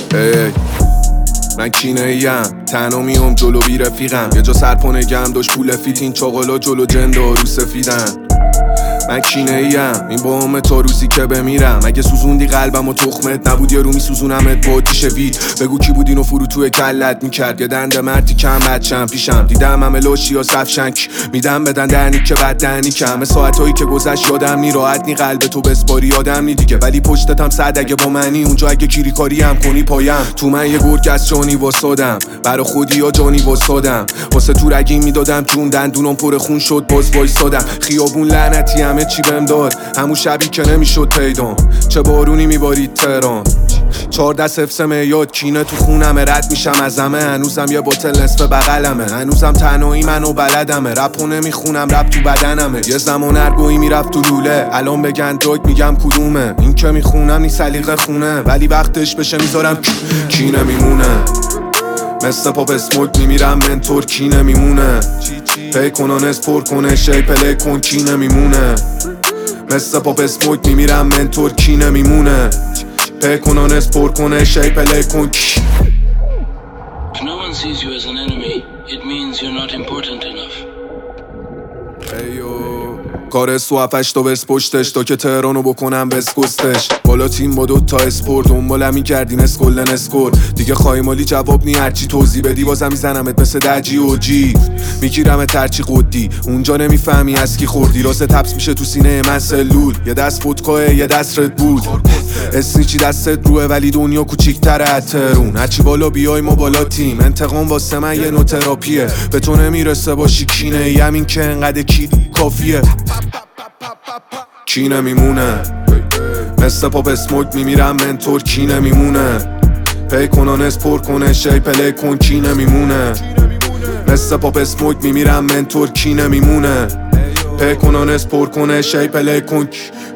ای من کینه ایم تنها میام جلو بی رفیقم، یه جا سرپنگم داشت پول فیتین چاقلا جلو جندا رو سفیدن. من کینه ایم این بامه تا روزی که بمیرم، اگه سوزوندی قلبم و تخمت نبود یارو میسوزونمت با آتیش وید. بگو کی بود اینو فرو توی کلت میکرد، یه دند مردی کم بچم پیشم دیدم همه لاشی ها سفشنک میدم بدن درنی که بد دهنی کمه. ساعتایی که گذشت یادم نی راحت نی قلب تو بسپاری یادم نی دیگه، ولی پشتتم صد اگه با منی اونجا اگه کیری کاری هم کنی پایم. تو من یه گرگ از جانی واسادم برا خودی یا جانی واسادم، واسه تو رگی میدادم چون دندونم پر خون شد باز وایسادم. خیابون لعنتی همه چی بهم داد همون شبی که نمیشد پیدام، چه بارونی میبارید تهران 14-0 میاد کینه تو خونمه، رد میشم از همه هنوزم یه باتل نصف بغلمه، هنوزم تنهایی منو بلدمه، رپو نمیخونم رپ تو بدنمه. یه زمان ارگویی میرفت تو لوله الان بگن دراگ میگم کدومه، این که میخونم نی سلیقه خونه ولی وقتش بشه میذارم کینه میمونه. مثل پاپ اسموک میمیرم منتور کینه میمونه، پی کنان اسپور کنه شی پلی کن کینه میمونه. مثل پاپ اسموک میمیرم منتور کینه میمونه، پی کنان اسپور کنه شی پلی کن. If no one sees you as an enemy, it means you're not important enough. کار سوافش تا بس پشتش تا که تهرانو بکنم بس گستش. بالا تیم با دوتا اسپورت دنبالم میکردین اسکلن اسکور دیگه خواهی مالی جواب نی هرچی توضیح بدی بازم میزنمت مثل دجی و جی میگیرم ترچی قدی اونجا نمیفهمی از کی خوردی. راست تپس میشه تو سینه من سلول، یه دست فوتکاه یه دست رد بود اسنیچی دستت روه ولی دنیا کوچیک‌تره از تهرون. هرچی بالا بیای ما بالا تیم، انتقام واسه من یه نوع تراپیه، به تو نمیرسه باشی کینه یم این که انقدر کی کافیه. کینه میمونه مثل پاپ اسموک میمیرم منتور کینه میمونه، پی کنان اسپور کنه شی پلی کن کینه میمونه. مثل پاپ اسموک میمیرم منتور کینه میمونه، پی کنان اسپور کنه شی پلی کن.